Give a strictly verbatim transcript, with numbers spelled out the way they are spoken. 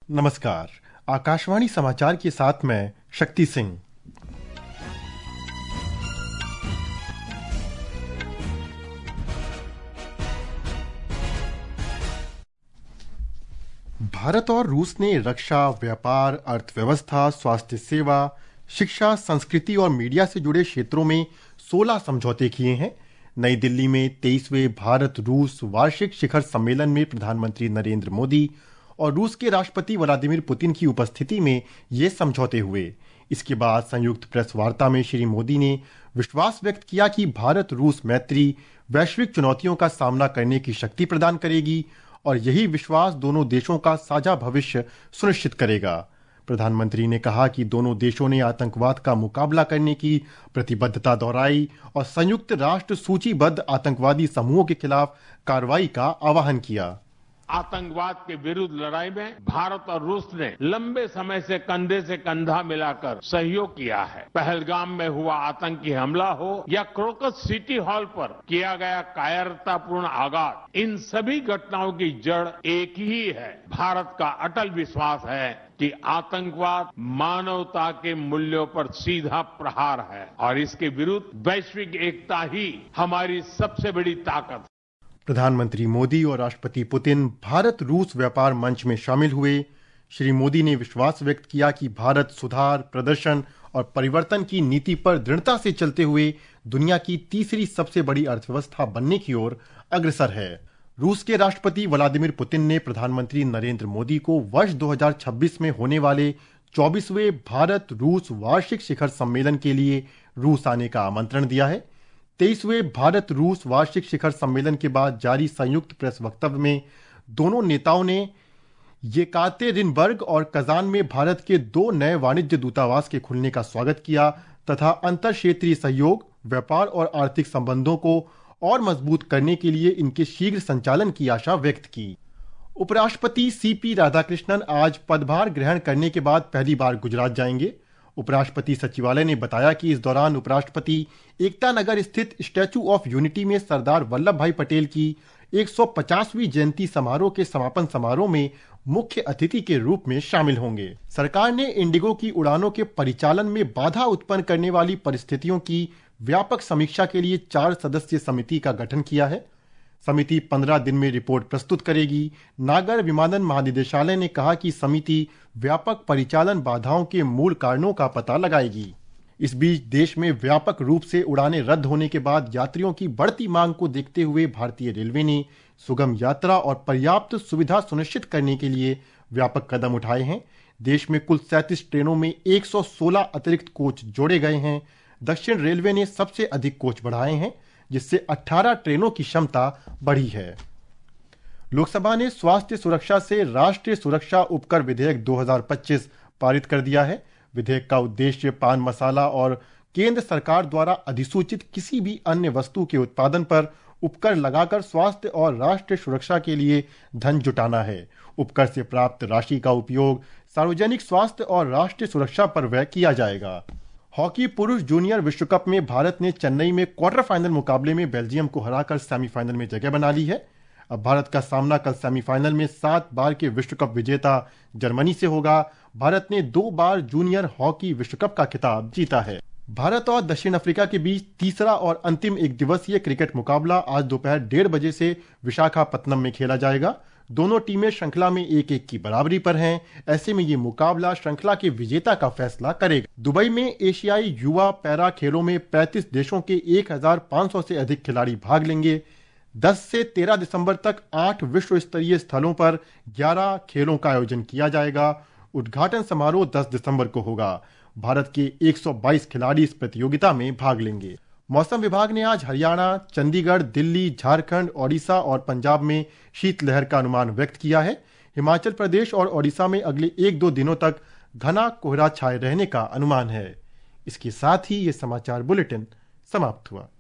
नमस्कार। आकाशवाणी समाचार के साथ मैं शक्ति सिंह। भारत और रूस ने रक्षा, व्यापार, अर्थव्यवस्था, स्वास्थ्य सेवा, शिक्षा, संस्कृति और मीडिया से जुड़े क्षेत्रों में सोलह समझौते किए हैं। नई दिल्ली में तेईसवें भारत रूस वार्षिक शिखर सम्मेलन में प्रधानमंत्री नरेंद्र मोदी और रूस के राष्ट्रपति व्लादिमीर पुतिन की उपस्थिति में ये समझौते हुए। इसके बाद संयुक्त प्रेस वार्ता में श्री मोदी ने विश्वास व्यक्त किया कि भारत रूस मैत्री वैश्विक चुनौतियों का सामना करने की शक्ति प्रदान करेगी और यही विश्वास दोनों देशों का साझा भविष्य सुनिश्चित करेगा। प्रधानमंत्री ने कहा कि दोनों देशों ने आतंकवाद का मुकाबला करने की प्रतिबद्धता दोहराई और संयुक्त राष्ट्र सूचीबद्ध आतंकवादी समूहों के खिलाफ कार्रवाई का आह्वान किया। आतंकवाद के विरुद्ध लड़ाई में भारत और रूस ने लंबे समय से कंधे से कंधा मिलाकर सहयोग किया है। पहलगाम में हुआ आतंकी हमला हो या क्रोकस सिटी हॉल पर किया गया कायरतापूर्ण आघात, इन सभी घटनाओं की जड़ एक ही है। भारत का अटल विश्वास है कि आतंकवाद मानवता के मूल्यों पर सीधा प्रहार है और इसके विरुद्ध वैश्विक एकता ही हमारी सबसे बड़ी ताकत है। प्रधानमंत्री मोदी और राष्ट्रपति पुतिन भारत रूस व्यापार मंच में शामिल हुए। श्री मोदी ने विश्वास व्यक्त किया कि भारत सुधार, प्रदर्शन और परिवर्तन की नीति पर दृढ़ता से चलते हुए दुनिया की तीसरी सबसे बड़ी अर्थव्यवस्था बनने की ओर अग्रसर है। रूस के राष्ट्रपति व्लादिमीर पुतिन ने प्रधानमंत्री नरेंद्र मोदी को वर्ष दो हज़ार छब्बीस में होने वाले चौबीसवें भारत रूस वार्षिक शिखर सम्मेलन के लिए रूस आने का आमंत्रण दिया है। तेईसवें भारत रूस वार्षिक शिखर सम्मेलन के बाद जारी संयुक्त प्रेस वक्तव्य में दोनों नेताओं ने येकातेरिनबर्ग और कजान में भारत के दो नए वाणिज्य दूतावास के खुलने का स्वागत किया तथा अंतर क्षेत्रीय सहयोग, व्यापार और आर्थिक संबंधों को और मजबूत करने के लिए इनके शीघ्र संचालन की आशा व्यक्त की। उपराष्ट्रपति सीपी राधाकृष्णन आज पदभार ग्रहण करने के बाद पहली बार गुजरात जाएंगे। उपराष्ट्रपति सचिवालय ने बताया कि इस दौरान उपराष्ट्रपति एकता नगर स्थित स्टैचू ऑफ यूनिटी में सरदार वल्लभ भाई पटेल की एक सौ पचासवीं जयंती समारोह के समापन समारोह में मुख्य अतिथि के रूप में शामिल होंगे। सरकार ने इंडिगो की उड़ानों के परिचालन में बाधा उत्पन्न करने वाली परिस्थितियों की व्यापक समीक्षा के लिए चार सदस्यीय समिति का गठन किया है। समिति पंद्रह दिन में रिपोर्ट प्रस्तुत करेगी। नागर विमानन महानिदेशालय ने कहा कि समिति व्यापक परिचालन बाधाओं के मूल कारणों का पता लगाएगी। इस बीच देश में व्यापक रूप से उड़ानें रद्द होने के बाद यात्रियों की बढ़ती मांग को देखते हुए भारतीय रेलवे ने सुगम यात्रा और पर्याप्त सुविधा सुनिश्चित करने के लिए व्यापक कदम उठाए हैं। देश में कुल सैंतीस ट्रेनों में एक सौ सोलह अतिरिक्त कोच जोड़े गए हैं। दक्षिण रेलवे ने सबसे अधिक कोच बढ़ाए हैं, जिससे अठारह ट्रेनों की क्षमता बढ़ी है। लोकसभा ने स्वास्थ्य सुरक्षा से राष्ट्रीय सुरक्षा उपकर विधेयक दो हज़ार पच्चीस पारित कर दिया है। विधेयक का उद्देश्य पान मसाला और केंद्र सरकार द्वारा अधिसूचित किसी भी अन्य वस्तु के उत्पादन पर उपकर लगाकर स्वास्थ्य और राष्ट्रीय सुरक्षा के लिए धन जुटाना है। उपकर से प्राप्त राशि का उपयोग सार्वजनिक स्वास्थ्य और राष्ट्रीय सुरक्षा पर व्यय किया जाएगा। हॉकी पुरुष जूनियर विश्व कप में भारत ने चेन्नई में क्वार्टर फाइनल मुकाबले में बेल्जियम को हराकर सेमीफाइनल में जगह बना ली है। अब भारत का सामना कल सेमीफाइनल में सात बार के विश्व कप विजेता जर्मनी से होगा। भारत ने दो बार जूनियर हॉकी विश्व कप का खिताब जीता है। भारत और दक्षिण अफ्रीका के बीच तीसरा और अंतिम एक दिवसीय क्रिकेट मुकाबला आज दोपहर डेढ़ बजे से विशाखापत्तनम में खेला जाएगा। दोनों टीमें श्रृंखला में एक एक की बराबरी पर हैं। ऐसे में ये मुकाबला श्रृंखला के विजेता का फैसला करेगा। दुबई में एशियाई युवा पैरा खेलों में पैंतीस देशों के एक हज़ार पाँच सौ से अधिक खिलाड़ी भाग लेंगे। दस से तेरह दिसंबर तक आठ विश्व स्तरीय स्थलों पर ग्यारह खेलों का आयोजन किया जाएगा। उद्घाटन समारोह दस दिसंबर को होगा। भारत के एक सौ बाईस खिलाड़ी इस प्रतियोगिता में भाग लेंगे। मौसम विभाग ने आज हरियाणा, चंडीगढ़, दिल्ली, झारखंड, ओडिशा और पंजाब में शीतलहर का अनुमान व्यक्त किया है। हिमाचल प्रदेश और ओडिशा में अगले एक दो दिनों तक घना कोहरा छाए रहने का अनुमान है। इसके साथ ही ये समाचार बुलेटिन समाप्त हुआ।